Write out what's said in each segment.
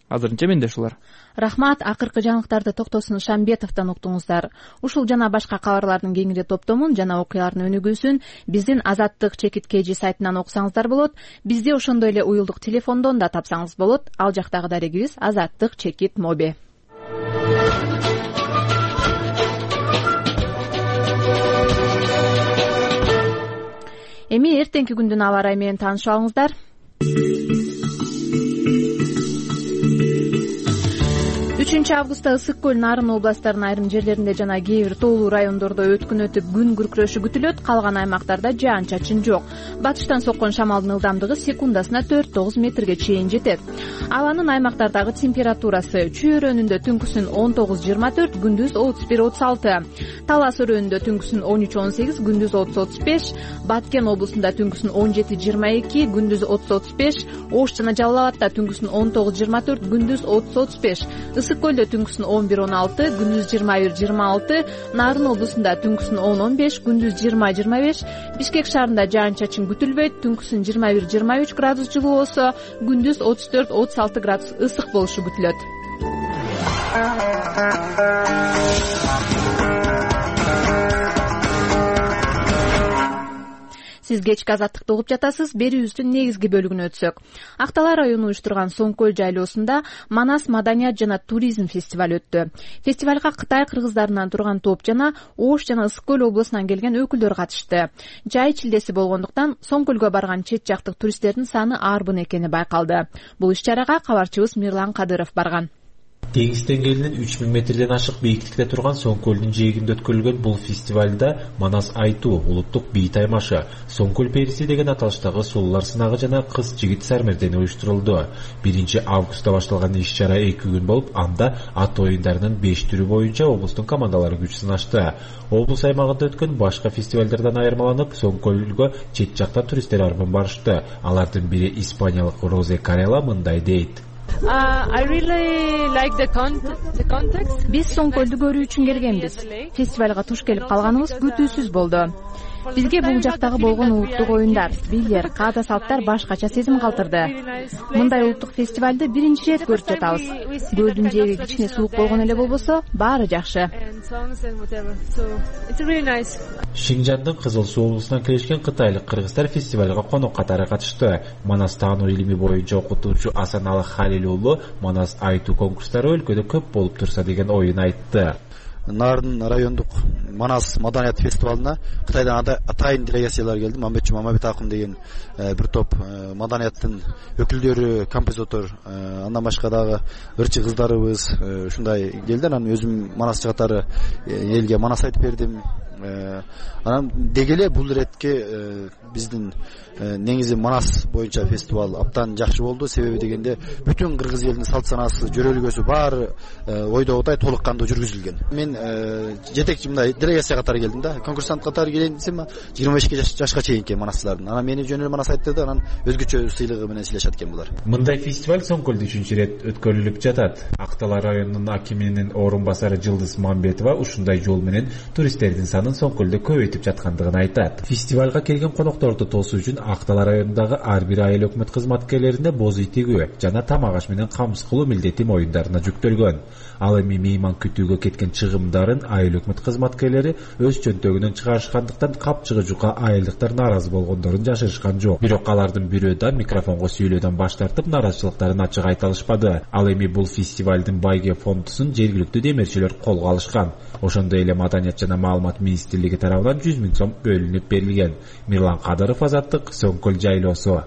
Азырынча менде ушулар. Рахмат. Акыркы жаңылыктарды Токтосун Шамбетовдон уктуңуздар. Ушул жана башка кабарлардын кеңири топтомун жана окуялардын өнүгүүсүн биздин Азаттык чекит KG сайтынан окусаңыздар болот. Бизди ошондой эле уюлдук телефондон да тапсаңыз болот. Ал жактагы дарегибиз Азаттык чекит моби. Эми эртеңки күндүн аба ырайы менен таанышып алыңыздар. 3 августта Ысык көл, Нарын областтарынын айрым жерлеринде жана кээ бир тоолуу райондордо өткүн өтүп күн күркүрөшү күтүлөт. Калган аймактарда жаан-чачын жок. Батыштан соккон шамалдын ылдамдыгы секундасына 4-9 метрге чейин жетет. Абанын аймактардагы температурасы: Чүй өрөөнүндө түнкүсүн 19-24, күндүз 31-36. Талас өрөөнүндө түнкүсүн 13-18, күндүз 30-35. Баткен облусунда түнкүсүн 17-22, күндүз 30-35. Ош жана Жалал Абадта түнкүсүн 19-24, күндүз 30-35. Ысык көлдө түнкүсүн 11-16, күндүз 21-26. Нарын облусунда түнкүсүн 10-15, күндүз 20-25. Бишкек шаарында жаан-чачын күтүлбөйт. Түнкүсүн 21-23 градус жылуу болсо, күндүз 34-36 градус ысык болушу күтүлөт. Сиз кечки Азаттыкты угуп жатасыз. Берүүбүздүн негизги бөлүгүнө өтсөк. Акталар району уюштурган Соң көл жайлоосунда Манас маданият жана туризм фестиваль өттү. Фестивалга Кытай кыргыздарынан турган топ жана Ош жана Ысык көл облусунан келген өкүлдөр катышты. Жай чилдеси болгондуктан Соң көлгө барган чет жактык туристтердин саны арбын экени байкалды. Бул иш-чарага кабарчыбыз Мирлан Кадыров барган. Деңиз деңгээлинен 3000 метрден ашык бийиктикте турган Соң көлдүн жээгинде өткөрүлгөн бул фестивалда Манас айтуу, улуттук бий таймашы, Соң көл периси деген аталыштагы сулуулар сынагы жана кыз жигит сармердени уюштурулду. 1 августта башталган иш-чара 2 күн болуп, анда ат оюндарынын 5 түрү боюнча облустун командалары күч сынашты. Облус аймагында өткөн башка фестивалдардан айырмаланып, Соң көлгө чет жактан туристтер арбын барышты. Алардын бири испаниялык Розе Карела мындай дейт. I really like the context. Биз Соң көлдү көрүү үчүн келгенбиз. Фестивалга туш келип калганыбыз күтүүсүз болду. Бизге бул жактагы болгон улуттук оюндар, бийлер, каада салттар башкача сезим калтырды. Мындай улуттук фестивалды биринчи ирет көрүп жатабыз. Көлдүн жээги кичине суук болгон эле болбосо, баары жакшы. Шинжандын Кызыл Суу облусунан келишкен кытайлык кыргыздар фестивалга конок катары катышты. Манас таануу илими боюнча окутуучу Асаналы Халил уулу Манас айтуу конкурстары өлкөдө көп болуп турса деген оюн айтты. Нарын райондук Манас маданият фестивалына Кытайдан атайын делегациялар келди. Мамбетчи Мамабет акын деген бир топ маданияттын өкүлдөрү, композитор, андан башка дагы ырчы кыздарыбыз ушундай келди. Анан өзүм Манас жыгаттары элге Манас айтып бердим. Анан дегеле бул иретке биздин негизи Манас боюнча фестивал абдан жакшы болду. Себеби дегенде бүтүн кыргыз элинин салт санаасы, жөрөлгөсү баары ойдогудай толук кандуу жүргүзүлгөн. Мен жетекчи мындай делегация катары келдим да. Конкурсант катары келейин десем 25 жашка чейинки манаслардын. Анан мени жөн эле Манас айттырды. Анан өзгөчө сыйлыгы менен сыйлашат экен булар. Мындай фестиваль Соң көлдө 3-чү ирет өткөрүлүп жатат. Акталар районунун акиминин орун басары Жылдыз Мамбетова ушундай жол менен туристтердин санын Соң көлдө көбөйтүп жаткандыгын айтат. Фестивалга келген конокторду тосуу үчүн Акталар районундагы ар бир айыл өкмөт кызматкерлерине боз ий тигүү жана тамак аш менен камсыз кылуу милдети моюндарына жүктөлгөн. Ал эми мейман күтүүгө кеткен чыгымдарын айыл өкмөт кызматкерлери өз чөнтөгүнөн чыгарышкандыктан капчыгы жука айылдыктар нааразы болгондорун жашырышкан жок. Бирок алардын бирөө да микрофонго сүйлөөдөн баш тартып наразычылыктарын ачык айта алышпады. Ал эми бул фестивалдын байге фондусун жергиликтүү демирчилер колго алышкан. Ошондой эле Маданият жана маалымат министрлиги тарабынан 100 000 сом бөлүнүп берилген. Мирлан Кадыров, Азаттык, Соң көл жайлоосу.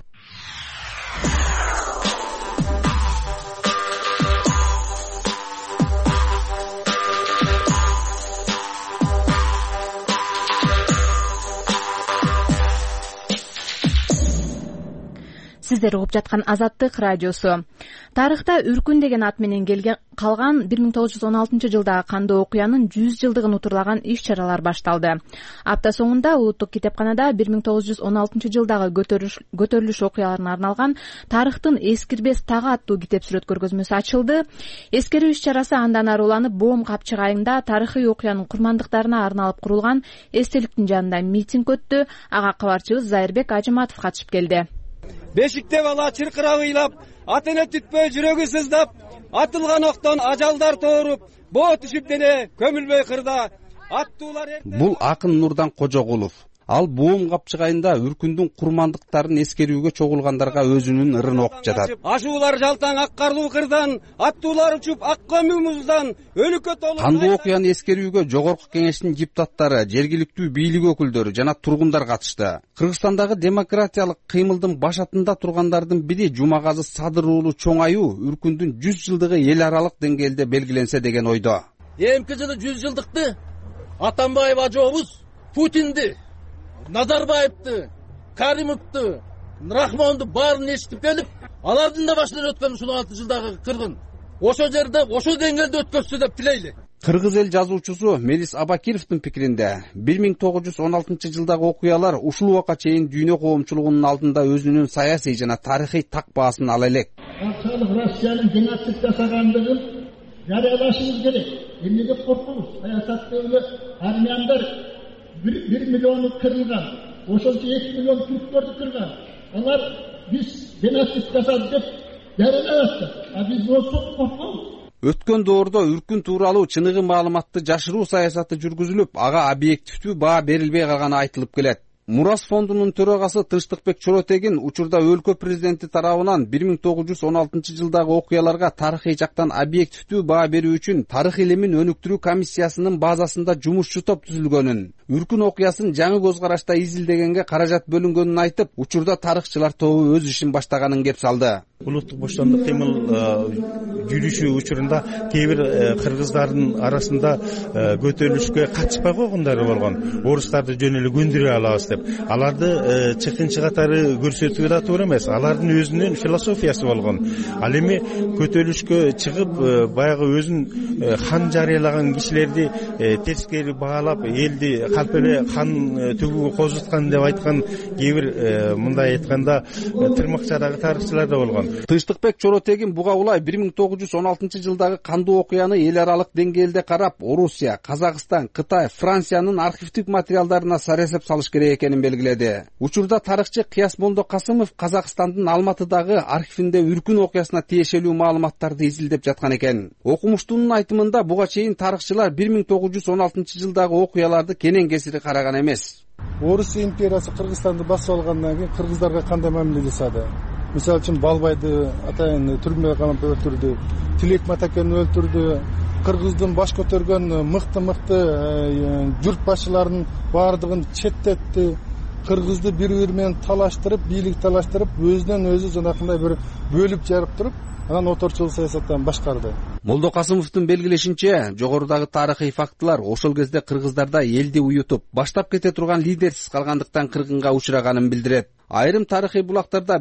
Сиздер угуп жаткан Азаттык радиосу. Тарыхта Үркүн деген ат менен калган 1916 жылдагы кандуу окуянын 100 жылдыгын утурлаган иш-чаралар башталды. Апта соңунда Улуттук китепканада 1916 жылдагы көтөрүлүш окуяларына арналган Тарыхтын эскирбес тагы аттуу китеп-сүрөт көргөзмөсү ачылды. Эскерүү иш-чарасы андан ары уланып, Боом капчык айында тарыхый окуянын курмандыктарына арналып курулган эстеликтин жанында митинг өттү. Ага кабарчыбыз Зайырбек Ажыматов катышып келди. Бешикте бала чыркырап ыйлап, атене түтпөй жүрөгү сыздап, атылган октон ажалдар тооруп, боо түшүп дене көмүлбөй кырда аттуулар. Бул акын Нурдан Кожогулов. Ал боом капчыгайында үркүндүн курмандыктарын эскерүүгө чогулгандарга өзүнүн ырын окуп жатат. Ашуулар жалтаң ак карлуу кырдан, аттуулар учуп ак көмүү муздан, өлүккө толуп. Кандуу окуяны эскерүүгө Жогорку Кеңештин депутаттары, жергиликтүү бийлик өкүлдөрү жана тургундар катышты. Кыргызстандагы демократиялык кыймылдын башатында тургандардын бири Жумагазы Садыр уулу чоң аюу үркүндүн 100 жылдыгы эл аралык деңгээлде белгиленсе деген ойдо. Эмки жылы 100 жылдыкты Атамбаев ажообуз Путинди, Назарбаевди, Каримовду, Рахмонду баарын эшитип келип, алардын да башынан өткөн 16 жылдагы кыргын ошо жерде, ошо деңгээлде өткөрсө деп тилейли. Кыргыз эл жазуучусу Мелис Абакировдун пикиринде 1916 жылдагы окуялар ушул убакка чейин дүйнө коомчулугунун алдында өзүнүн саясий жана тарыхый так баасын ала элек. Кантчалык Россиянын геноцид жасагандыгын жарыялашыбыз керек. Эмнеге коркобуз? Саясатта эле армяндар 1 миллиону кырылган, ошончо 2 миллион түрктөрдү кырган. Алар биз геноцид жасады деп жарыялашты. Биз болсок коркобуз. Өткөн доордо үркүн тууралуу чыныгы маалыматты жашыруу саясаты жүргүзүлүп, ага объективдүү баа берилбей калганы айтылып келет. Мурас фондунун төрагасы Тынчтыкбек Чоротегин учурда өлкө президенти тарабынан 1916 жылдагы окуяларга тарыхый жактан объективдүү баа берүү үчүн тарых илимин өнүктүрүү комиссиясынын базасында жумушчу топ түзүлгөнүн, үркүн окуясын жаңы көз карашта изилдегенге каражат бөлүнгөнүн айтып, учурда тарыхчылар тобу өз ишин баштаганын кеп салды. Улуттук боштондук кыймыл жүрүшү учурунда кээ бир кыргыздардын арасында көтөрүлүшкө катышпай койгондору болгон. Орустарды жөн эле көндүрө алабыз деп. Аларды чыкынчы катары көрсөтүү да туура эмес. Алардын өзүнүн философиясы болгон. Ал эми көтөрүлүшкө чыгып баягы өзүн хан жарыялаган кишилерди тескери баалап, элди калп эле хан түгүүгө козуткан деп айткан кээ бир мындай айтканда тырмакчадагы тарыхчылар да болгон. Тынчтыкбек Чоротегин буга улай 1916 жылдагы кандуу окуяны эл аралык деңгээлде карап, Орусия, Казакстан, Кытай, Франциянын архивдик материалдарына саресеп салыш керек экенин белгиледи. Учурда тарыхчы Кыяс Молдо Касымов Казакстандын Алматыдагы архивинде үркүн окуясына тиешелүү маалыматтарды изилдеп жаткан экен. Окумуштунун айтымында буга чейин тарыхчылар 1916 жылдагы окуяларды кенен кесири караган эмес. Орус империясы Кыргызстанды басып алгандан кийин кыргыздарга кандай мамиле жасады? Мисалы үчүн Балбайды атайын түрмөгө камап өлтүрдү, Тилек Матакенди өлтүрдү, кыргыздын баш көтөргөн мыкты журт башчыларынын баардыгын четтетти, кыргызды бири-бири менен талаштырып, бийлик талаштырып, өзүнөн өзү жанакындай бир бөлүп жарып туруп, анан оторчул саясаттан башкарды. Молдо Касымовдун белгилешинче, жогорудагы тарыхый фактылар ошол кезде кыргыздарда элди уютуп, баштап кете турган лидерсиз калгандыктан кыргынга учураганын билдирет. Айрым тарыхый булактарда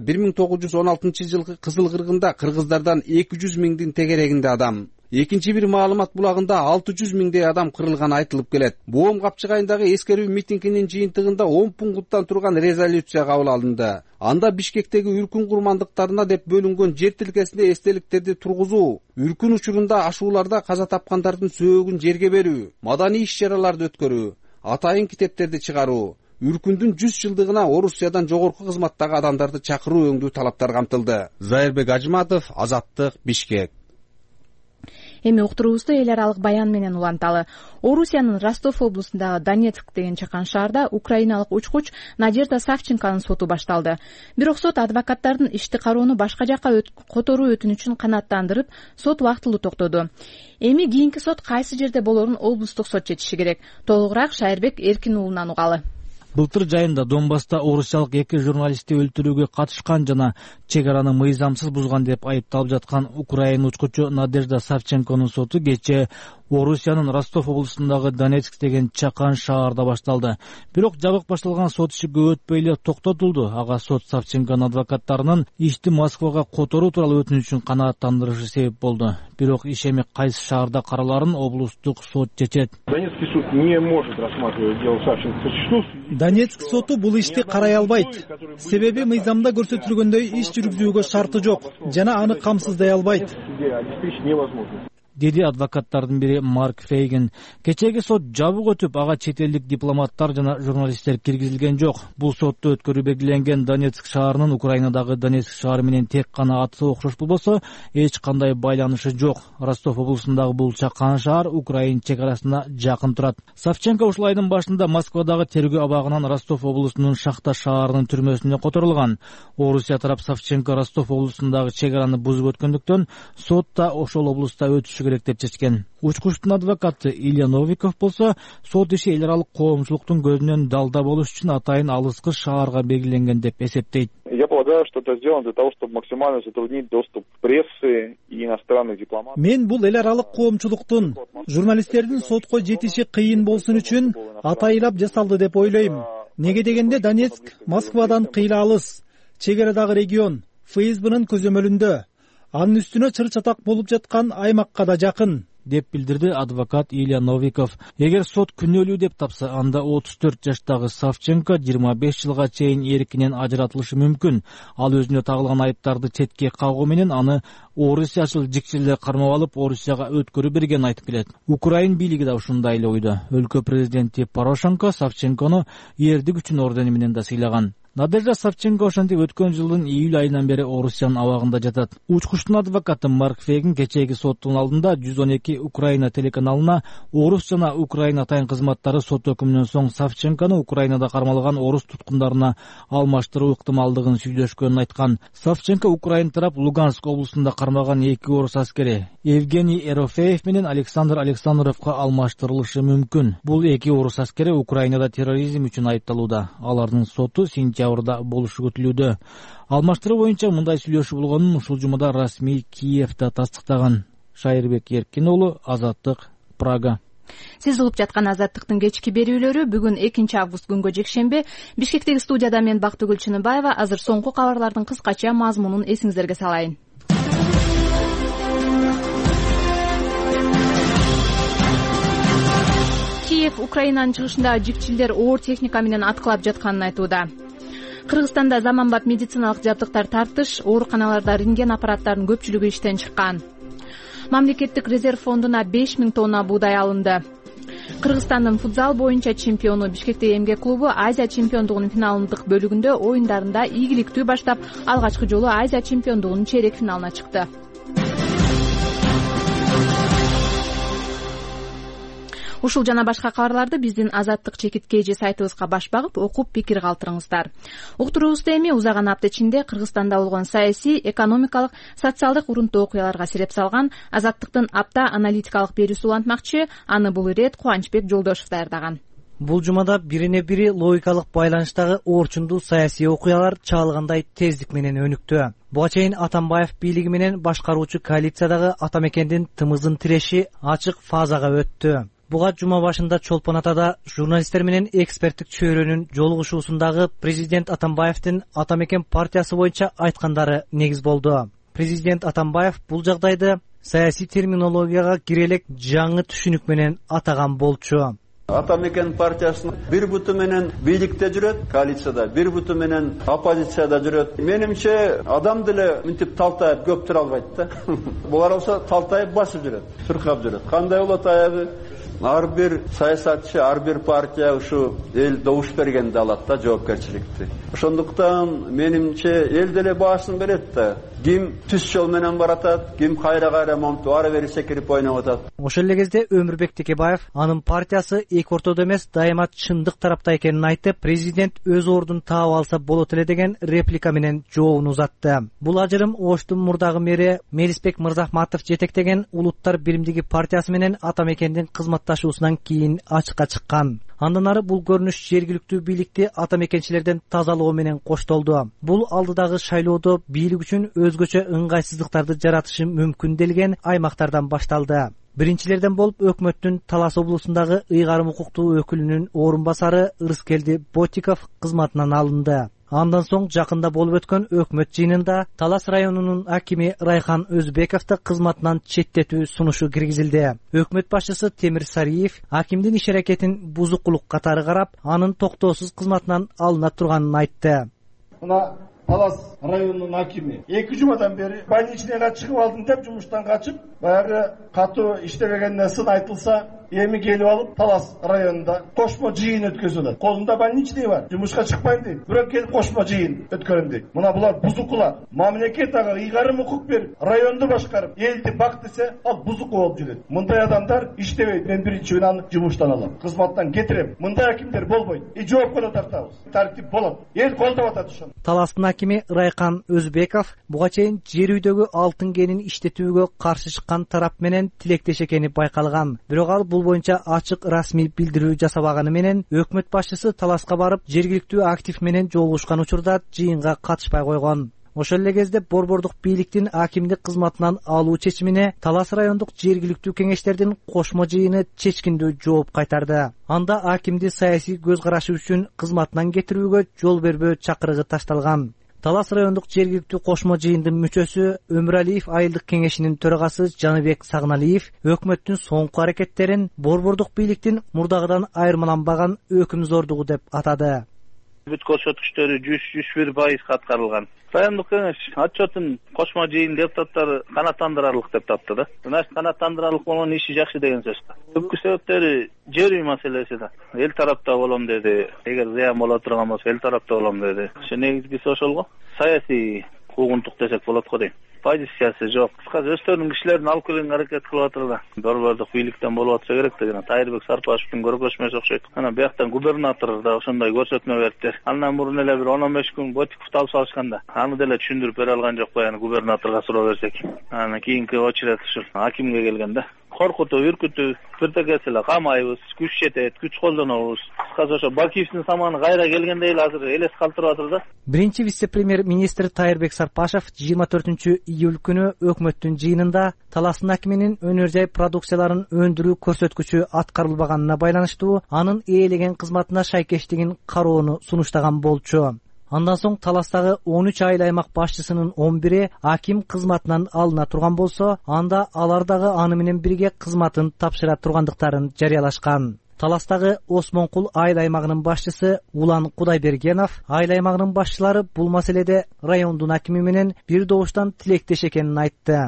1916 жылкы Кызыл кыргында кыргыздардан 200 миңдин тегерегинде адам, экинчи бир маалымат булагында 600 миңдей адам кырылганы айтылып келет. Боом капчыгайындагы эскерүү митингинин жыйынтыгында 10 пункттан турган резолюция кабыл алынды. Анда Бишкектеги үркүн курмандыктарына деп бөлүнгөн жер тилкесинде эстеликтерди тургузуу, үркүн учурунда ашууларда каза тапкандардын сөөгүн жерге берүү, маданий иш-чараларды өткөрүү, атайын китептерди чыгаруу, үркүндүн 100 жылдыгына Орусиядан жогорку кызматтагы адамдарды чакыруу өңдүү талаптар камтылды. Зайырбек Ажматов, Азаттык, Бишкек. Эми уктуруубузду эл аралык баян менен уланталы. Орусиянын Ростов облусундагы Донецк деген чакан шаарда украиналык учкуч Надежда Савченконун соту башталды. Бирок сот адвокаттардын ишти кароону башка жакка которуу өтүнүчүн канааттандырып, сот убактылуу токтоду. Эми кийинки сот кайсы жерде болорун облустук сот чечиши керек. Толугураак Шайырбек Эркин уулунан угалы. Былтыр жайында Донбасста орусиялык 2 журналистти өлтүрүүгө катышкан жана чек араны мыйзамсыз бузган деп айыпталып жаткан украин учкучу Надежда Савченконун соту кечээ Орусиянын Ростов облусундагы Донецк деген чакан шаарда башталды. Бирок жабык башталган сот иши көп өтпөй эле токтотулду. Ага сот Савченконун адвокаттарынын ишти Москвага которуу тууралуу өтүнүчүн канааттандырышы себеп болду. Бирок иш эми кайсы шаарда караларын облустук сот чечет. Донецкий суд не может рассматривать дело Савченко. Донецк соту бул ишти карай албайт. Себеби мыйзамда көрсөтүлгөндөй иш жүргүзүүгө шарты жок жана аны камсыздай албайт. деди адвокаттардын бири Марк Фейген. Кечеги сот жабык өтүп, ага чет элдик дипломаттар жана журналисттер киргизилген жок. Бул сотто өткөрүү белгиленген Донецк шаарынын Украинадагы Донецк шаары менен тек гана аты окшош болбосо, эч кандай байланышы жок. Ростов облусундагы бул чакан шаар Украин чек арасына жакын турат. Савченко ушул айдын башында Москвадагы тергөө абагынан Ростов облусунун Шахта шаарынын түрмөсүнө которулган. Орусия тарап Савченко Ростов облусундагы чек араны бузуп өткөндүктөн сотта ошол облуста өтүшү керек деп чечкен. Учкучтун адвокаты Илья Новиков болсо, сот иши эл аралык коомчулуктун көзүнөн далда болуш үчүн атайын алыскы шаарга белгиленген деп эсептейт. Я полагаю, что это сделано для того, чтобы максимально затруднить доступ прессы и иностранных дипломатов. Мен бул эл аралык коомчулуктун, журналисттердин сотко жетиши кыйын болсун үчүн атайылап жасалды деп ойлойм. Неге дегенде Донецк Москвадан кыйла алыс, чек арадагы регион, ФСБнын көзөмөлүндө. Анын үстүнө чыр-чатак болуп жаткан аймакка да жакын, деп билдирди адвокат Илья Новиков. Эгер сот күнөөлүү деп тапса, анда 34 жаштагы Савченко 25 жылга чейин эркинен ажыратылышы мүмкүн. Ал өзүнө тагылган айыптарды четке кагуу менен аны орусиячыл жикчилде кармап алып, Орусияга өткөрүп берген айтып келет. Украин бийлиги да ушундай эле ойдо. Өлкө президенти Порошенко Савченкону эрдик үчүн ордени менен да сыйлаган. Надежда Савченко ошентип өткөн жылдын июль айынан бери Орусиянын абагында жатат. Учкучтун адвокаты Марк Фейген кечеги соттун алдында 112 Украина телеканалына орус жана Украина атайын кызматтары сот өкүмүнөн соң Савченкону Украинада кармалган орус туткундарына алмаштыруу ыктымалдыгын сүйлөшкөнүн айткан. Савченко Украин тарап Луганск облусунда кармаган 2 орус аскери Евгений Ерофеев менен Александр Александровго алмаштырылышы мүмкүн. Бул 2 орус аскери Украинада терроризм үчүн айыпталууда. Алардын соту сентябрда болушу күтүлүүдө. Алмаштыруу боюнча мындай сүйлөшүү болгонун ушул жумада расмий Киевде тастыктаган. Шайырбек Эркин уулу, Азаттык, Прага. Сиз угуп жаткан Азаттыктын кечки берүүлөрү бүгүн 2 август күнгө жекшембе. Бишкектеги студияда мен Бактыгүл Чыныбаева. Азыр соңку кабарлардын кыскача мазмунун эсиңиздерге салайын. Киев Украинанын чыгышындагы жикчилдер оор техника менен аткылап жатканын айтууда. Кыргызстанда заманбап медициналык жабдыктар тартыш, ооруканаларда рентген аппараттарынын көпчүлүгү иштен чыккан. Мамлекеттик резерв фондуна 5000 тонна буудай алынды. Кыргызстандын футзал боюнча чемпиону Бишкектеги эмгек клубу Азия чемпиондугунун финалдык бөлүгүндө оюндарында ийгиликтүү баштап, алгачкы жолу Азия чемпиондугунун чейрек финалына чыкты. Ушул жана башка кабарларды биздин Азаттык чекит KG сайтыбызга баш багып, окуп пикир калтырыңыздар. Уктуруубузда эми узаган апта ичинде Кыргызстанда болгон саясий, экономикалык, социалдык урунтуу окуяларга сереп салган Азаттыктын апта аналитикалык берүүсү улантмакчы. Аны бул ирет Кубанычбек Жолдошов даярдаган. Бул жумада бирине бири логикалык байланыштагы орчундуу саясий окуялар чаалгандай тездик менен өнүктү. Буга чейин Атамбаев бийлиги менен башкаруучу коалициядагы Атамекендин тымызын тиреши ачык фазага өттү. Буга жума башында Чолпон Атада журналисттер менен эксперттик чөйрөнүн жолугушуусундагы президент Атамбаевдин Атамекен партиясы боюнча айткандары негиз болду. Президент Атамбаев бул жагдайды саясий терминологияга кирелек жаңы түшүнүк менен атаган болчу. Атамекен партиясынын бир буту менен бийликте жүрөт, коалицияда бир буту менен оппозицияда жүрөт. Менимче адам деле мынтип талтайып көп тура албайт да. Булар болсо талтайып басып жүрөт, туркап жүрөт. Кандай болот аябы? Ар бир саясатчы, ар бир партия ушу эл добуш бергенде алат да жоопкерчиликти. Ошондуктан менимче эл деле баасын берет да. Ким түз жол менен баратат, ким кайра момту ары бери секирип ойноп атат. Ошол эле кезде Өмүрбек Текебаев анын партиясы эки ортодо эмес, дайыма чындык тарапта экенин айтып, президент өз ордун таап алса болот эле деген реплика менен жообун узатты. Бул ажырым Оштун мурдагы мэри Мелисбек Мырзахматов жетектеген Улуттар биримдиги партиясы менен Атамекендин кызматташуусунан кийин ачыкка чыккан. Андан ары бул көрүнүш жергиликтүү бийликти атамекенчилерден тазалоо менен коштолду. Бул алдыдагы шайлоодо бийлик үчүн өзгөчө ыңгайсыздыктарды жаратышы мүмкүн делген аймактардан башталды. Биринчилерден болуп өкмөттүн Талас облусундагы ыйгарым укуктуу өкүлүнүн орун басары Ырыскелди Ботиков кызматынан алынды. Андан соң жакында болуп өткөн өкмөт жыйынында Талас районунун акими Райхан Өзбековду кызматынан четтетүү сунушу киргизилди. Өкмөт башчысы Темир Сариев акимдин иш аракетин бузукулук катары карап, анын токтоосуз кызматынан алына турганын айтты. Мына Талас районунун акими 2 жумадан бери больничныйга чыгып алдым деп жумуштан качып, баягы катуу иштебегенден сын айтылса, эми келип алып Талас районунда кошмо жыйын өткөзүлөт. Колунда больничный бар, жумушка чыкпайм дейт. Бирок келип кошмо жыйын өткөрөм дейт. Мына булар бузукулар. Мамлекет ага ыйгарым укук берип, районду башкарып, элди бак десе, ал бузуку болуп жүрөт. Мындай адамдар иштебейт. Мен биринчи күнү аны жумуштан алам. Кызматтан кетирем. Мындай акимдер болбойт. жоопкө тартабыз. Тартип болот. Эл колдоп атат ошону. Таластын акими Райкан Өзбеков буга чейин жер үйдөгү алтын кенин иштетүүгө каршы чыккан тарап менен тилектеш экени байкалган. Бирок ал бул боюнча ачык расмий билдирүү жасабаганы менен өкмөт башчысы Таласка барып, жергиликтүү актив менен жолугушкан учурда жыйынга катышпай койгон. Ошол эле кезде борбордук бийликтин акимдик кызматынан алуу чечимине Талас райондук жергиликтүү кеңештердин кошмо жыйыны чечкиндүү жооп кайтарды. Анда акимди саясий көз карашы үчүн кызматынан кетирүүгө жол бербөө чакырыгы ташталган. Талас райондук жергиликтүү кошмо жыйындын мүчөсү Өмүралиев айылдык кеңешинин төрагасы Жаныбек Сагыналиев өкмөттүн соңку аракеттерин борбордук бийликтин мурдагыдан айырмаланбаган өкүм зордугу деп атады. Бүт көрсөткүчтөрү 101% аткарылган. Райондук кеңеш отчетун кошмо жыйын депутаттары канааттандырарлык деп тапты да. Значит, канааттандырарлык болгон иши жакшы деген сөз. Түпкү себептери жер үй маселеси да. Эл тарапта болом деди. Эгер зыян боло турган болсо эл тарапта болом деди. Ошо негизгиси ошол го. Саясий куугунтук десек болот го дейм. Позициясы жок. Кыскасы өздөрүнүн кишилерин алып келгенге аракет кылып атыр да. Борбордук бийликтен болуп атса керек деген. Тайырбек Сарпашевдин көргөзмөсү окшойт. Анан бияктан губернатор да ошондой көрсөтмө берди. Андан мурун эле бир 10-15 күн Ботиков талып алышканда, аны деле түшүндүрүп бере алган жок баягы губернаторго суроо берсек. Анан кийинки очередь ушул акимге келген да. Коркутуп, үркүтүп, бирдекеси эле камайбыз, күч жетет, күч колдонобуз. Кыскасы ошо Бакиевдин заманы кайра келгендей эле азыр элес калтырып атыр да. Биринчи вице-премьер-министр Тайырбек Сарпашев 24-июль күнү өкмөттүн жыйынында Таластын акиминин өнөр жай продукцияларын өндүрүү көрсөткүчү аткарылбаганына байланыштуу анын ээлеген кызматына шайкештигин кароону сунуштаган болчу. Андан соң Таластагы 13 айыл аймак башчысынын 11-и аким кызматынан алына турган болсо, анда алар дагы аны менен бирге кызматын тапшыра тургандыктарын жарыялашкан. Таластагы Осмонкул айыл аймагынын башчысы Улан Кудайбергенов айыл аймагынын башчылары бул маселеде райондун акими менен бир добуштан тилектеш экенин айтты.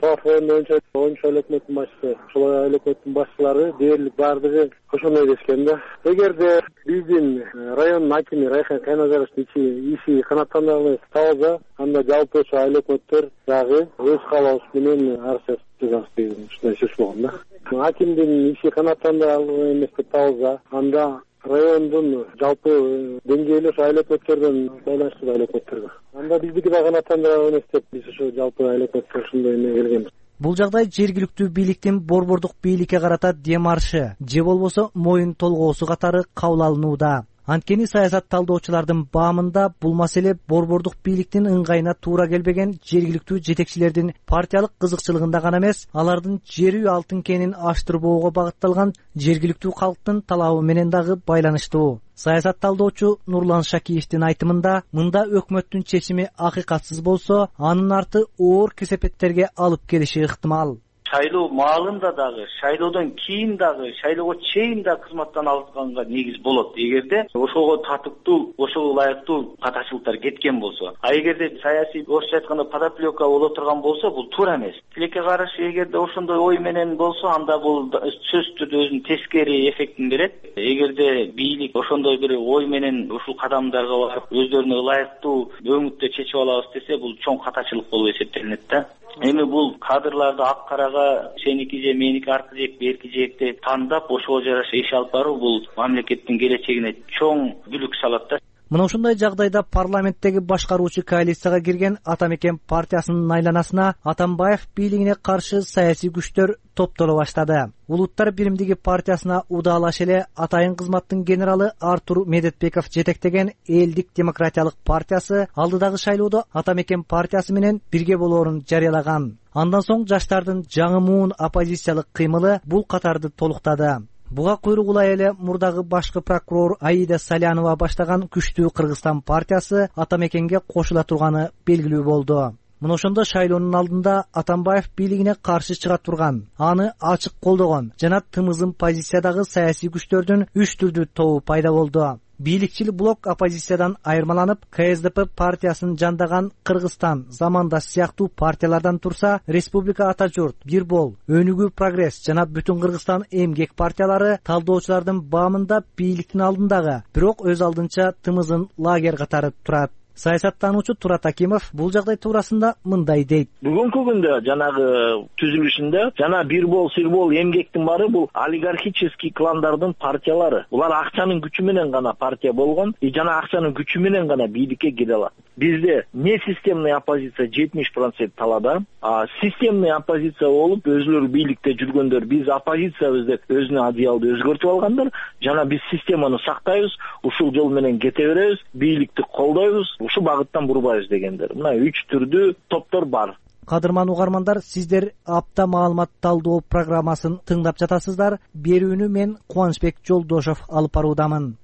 Боюнча айыл өкмөттүн башчысы, ошол айыл өкмөттүн башчылары дээрлик баардыгы ошондой дешкен да. Эгерде биздин райондун акими Райхан Кайназаровдун иши канааттандырылбай табылса, анда жалпы ошо айыл өкмөттөр дагы өз каалоосу менен арыз жазабыз деген ушундай сөз болгон да. Акимдин иши канааттандырылбай эмес деп табылса, анда райондун жалпы деңгээли ошо айыл өкмөттөрдөн байланыштуу айыл өкмөттөргө. Анда биздики да канааттандырылбай эмес деп биз ошо жалпы айыл өкмөттөр ушундай эме келгенбиз. Бул жагдай жергиликтүү бийликтин борбордук бийликке карата демаршы же болбосо моюн толгоосу катары кабыл алынууда. Анткени саясат талдоочулардын баамында бул маселе борбордук бийликтин ыңгайына туура келбеген жергиликтүү жетекчилердин партиялык кызыкчылыгында гана эмес, алардын жер үй алтын кенин аштырбоого багытталган жергиликтүү калктын талабы менен дагы байланыштуу. Саясат талдоочу Нурлан Шакиевдин айтымында, мында өкмөттүн чечими акыйкатсыз болсо, анын арты оор кесепеттерге алып келиши ыктымал. Шайлоо маалында дагы, шайлоодон кийин дагы, шайлоого чейин да кызматтан алынганга негиз болот. Эгерде ошого татыктуу, ошого ылайыктуу катачылыктар кеткен болсо. А эгерде саясий орусча айтканда подоплека боло турган болсо, бул туура эмес. Тилекке каршы эгерде ошондой ой менен болсо, анда бул сөзсүз түрдө өзүнүн тескери эффектин берет. Эгерде бийлик ошондой бир ой менен ушул кадамдарга барып, өздөрүнө ылайыктуу өңүттө чечип алабыз десе, бул чоң катачылык болуп эсептелинет да. Эми бул кадрларды ак карага сеники же меники аркы жек берки жекти тандап ошого жараша иш алып баруу бул мамлекеттин келечегине чоң бүлүк салат да. Мына ушундай жагдайда парламенттеги башкаруучу коалицияга кирген Ата Мекен партиясынын айланасына Атамбаев бийлигине каршы саясий күчтөр топтоло баштады. Улуттар биримдиги партиясына удаалаш эле атайын кызматтын генералы Артур Медетбеков жетектеген Элдик демократиялык партиясы алдыдагы шайлоодо Ата Мекен партиясы менен бирге болоорун жарыялаган. Андан соң жаштардын жаңы муун оппозициялык кыймылы бул катарды толуктады. Буга куйругулай эле мурдагы башкы прокурор Аида Салянова баштаган күчтүү Кыргызстан партиясы Ата Мекенге кошула турганы белгилүү болду. Мына ошондо шайлоонун алдында Атамбаев бийлигине каршы чыга турган, аны ачык колдогон жана тымызым позициядагы саясий күчтөрдүн 3 түрдүү тобу пайда болду. бийликчил блок оппозициядан айырмаланып, КСДП партиясын жандаган Кыргызстан, Замандаш сыяктуу партиялардан турса, Республика Ата журт, Бир бол, Өнүгүү прогресс жана Бүтүн Кыргызстан эмгек партиялары талдоочулардын баамында бийликтин алдындагы, бирок өз алдынча тымызын лагерь катары турат. Саясаттануучу Турат Акимов бул жагдай туурасында мындай дейт. Бүгүнкү күндө жанагы түзүлүшүндө жана Бир бол, Сир бол, эмгектин баары бул олигархический кландардын партиялары. Булар акчанын күчү менен гана партия болгон, жана акчанын күчү менен гана бийликке кире алат. Бизде не системный оппозиция 70% талаада, а системный оппозиция болуп өзүлөрү бийликте жүргөндөр, биз оппозициябыз деп өзүнө адыялды өзгөртүп алгандар, жана биз системаны сактайбыз, ушул жол менен кете беребиз, бийликти колдойбуз, ушул багыттан бурбайбыз дегендер. Мына 3 түрдүү топтор бар. Кадырман угармандар, сиздер апта маалымат талдоо программасын тыңдап жатасыздар. Берүүнү мен Кубанычбек Жолдошов алып баруудамын.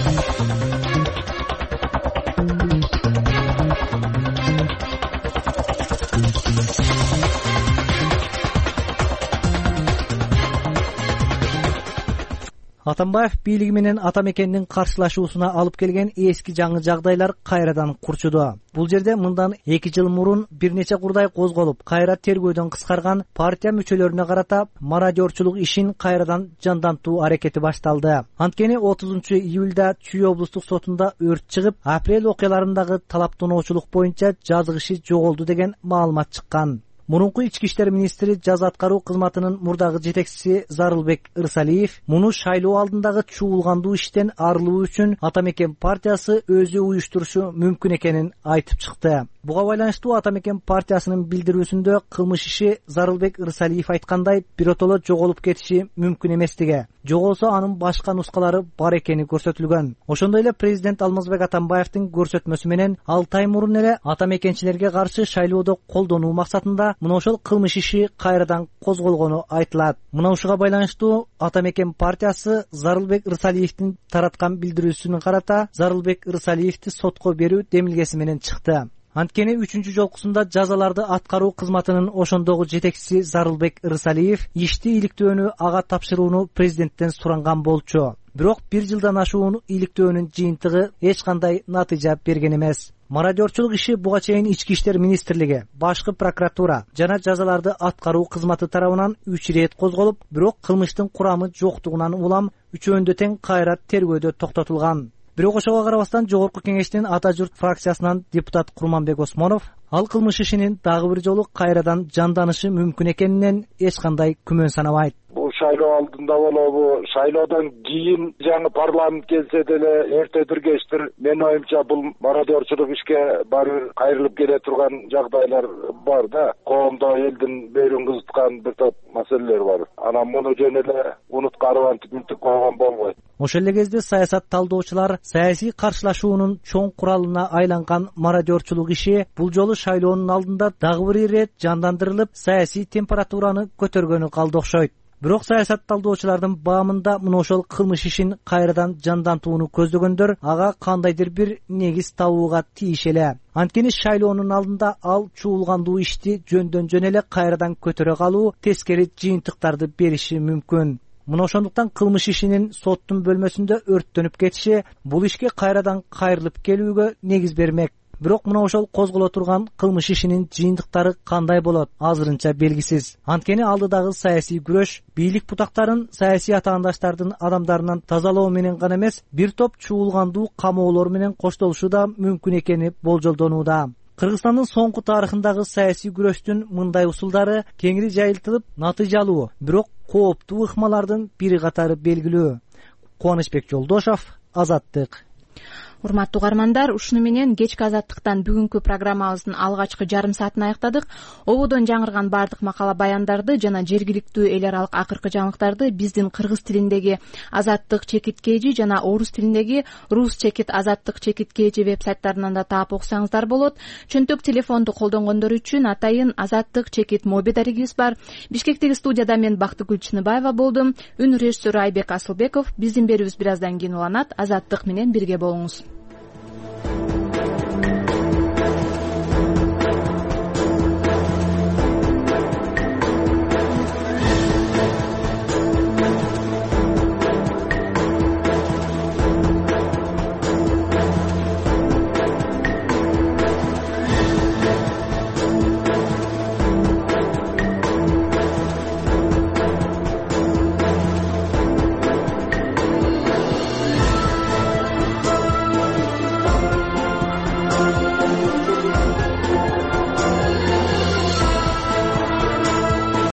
Атамбаев бийлиги менен ата мекендин каршылашуусуна алып келген эски жаңы жагдайлар кайрадан курчуду. Бул жерде мындан 2 жыл мурун бир нече курдай козголуп, кайра тергөөдөн кыскарган партия мүчөлөрүнө карата мародёрчулук ишин кайрадан жандантуу аракети башталды. Анткени 30-июлда Чүй облустук сотунда өрт чыгып, апрель окуяларындагы талаптоочулук боюнча жазгышы жоголду деген маалымат чыккан. Мурунку ички иштер министри жаза аткаруу кызматынын мурдагы жетекчиси Зарылбек Ырсалиев муну шайлоо алдындагы чуулгандуу иштен арылуу үчүн Ата мекен партиясы өзү уюштурушу мүмкүн экенин айтып чыкты. Буга байланыштуу Ата мекен партиясынын билдирүүсүндө кылмыш иши Зарылбек Ырсалиев айткандай биротоло жоголуп кетиши мүмкүн эместиги, жоголсо анын башка нускалары бар экени көрсөтүлгөн. Ошондой эле президент Алмазбек Атамбаевдин көрсөтмөсү менен 6 ай мурун эле ата мекенчилерге каршы шайлоодо колдонуу максатында мына ошол кылмыш иши кайрадан козголгону айтылат. Мына ушуга байланыштуу Ата мекен партиясы Зарылбек Ырсалиевдин тараткан билдирүүсүнө карата Зарылбек Ырсалиевди сотко берүү демилгеси менен чыкты. Анткени 3-чү жолкусунда жазаларды аткаруу кызматынын ошондогу жетекчиси Зарылбек Ырсалиев ишти иликтөөнү ага тапшырууну президенттен суранган болчу. Бирок 1 жылдан ашуун иликтөөнүн жыйынтыгы эч кандай натыйжа берген эмес. Мародёрчулук иши буга чейин Ички иштер министрлиги, башкы прокуратура жана жазаларды аткаруу кызматы тарабынан 3 рет козголуп, бирок кылмыштын курамы жоктугунан улам үчөөндө тең кайра тергөөдө токтотулган. Бирок ошого карабастан Жогорку кеңештин Ата журт фракциясынан депутат Курманбек Осмонов ал кылмыш ишинин дагы бир жолу кайрадан жанданышы мүмкүн экенинен эч кандай күмөн санабайт. Бул шайлоо алдында болобу, шайлоодон кийин жаңы парламент келсе деле эртедир кечтир менин оюмча бул мародёрчулук ишке баары кайрылып келе турган жагдайлар бар да. Коомдо элдин берүүн кызыткан бир топ маселелер бар. Анан муну жөн эле унуткарып антип койгон болбойт. Ошол эле кезде саясат талдоочулар саясий каршылашуунун чоң куралына айланган мародёрчулук иши бул жолу шайлоонун алдында дагы бир ирет жандандырылып, саясий температураны көтөргөнү калды окшойт. Бирок саясат талдоочулардын баамында мына ошол кылмыш ишин кайрадан жандантууну көздөгөндөр ага кандайдыр бир негиз табууга тийиш эле. Анткени шайлоонун алдында ал чуулгандуу ишти жөндөн жөн эле кайрадан көтөрө калуу тескери жыйынтыктарды бериши мүмкүн. Мына ошондуктан кылмыш ишинин соттун бөлмөсүндө өрттөнүп кетиши бул ишке кайрадан кайрылып келүүгө негиз бермек. Бирок мына ошол козголо турган кылмыш ишинин жыйынтыктары кандай болот азырынча белгисиз. Анткени алдыдагы саясий күрөш бийлик бутактарын саясий атаандаштардын адамдарынан тазалоо менен гана эмес, бир топ чуулгандуу камоолор менен коштолушу да мүмкүн экени болжолдонууда. Кыргызстандын соңку тарыхындагы саясий күрөштүн мындай усулдары кеңири жайылтылып, натыйжалуу, бирок кооптуу ыкмалардын бири катары белгилүү. Кубанычбек Жолдошов, Азаттык. Урматтуу угармандар, ушуну менен кечки Азаттыктан бүгүнкү программабыздын алгачкы жарым саатын аяктадык. Ободон жаңырган бардык макала баяндарды жана жергиликтүү эл аралык акыркы жаңылыктарды биздин кыргыз тилиндеги Азаттык чекит KG жана орус тилиндеги Рус чекит Азаттык чекит KG веб сайттарынан да таап окусаңыздар болот. Чөнтөк телефонду колдонгондор үчүн атайын Азаттык чекит моби дарегибиз бар. Бишкектеги студияда мен Бактыгүл Чыныбаева болдум. Үн режиссеру Айбек Асылбеков. Биздин берүүбүз бир аздан кийин уланат. Азаттык менен бирге болуңуз.